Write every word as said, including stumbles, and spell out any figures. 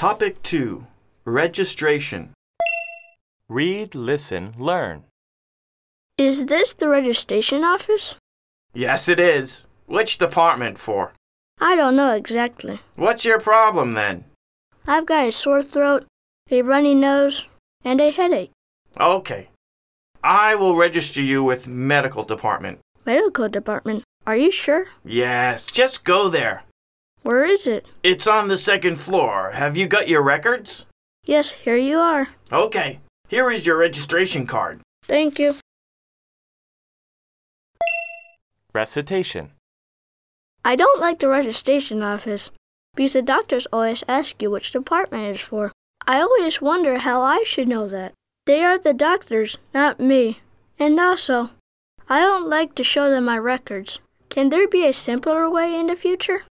Topic two. Registration. Read, listen, learn. Is this the registration office? Yes, it is. Which department for? I don't know exactly. What's your problem then? I've got a sore throat, a runny nose, and a headache. Okay. I will register you with medical department. Medical department? Are you sure? Yes, just go there. Where is it? It's on the second floor. Have you got your records? Yes, here you are. Okay. Here is your registration card. Thank you. Recitation. I don't like the registration office because the doctors always ask you which department it is for. I always wonder how I should know that. They are the doctors, not me. And also, I don't like to show them my records. Can there be a simpler way in the future?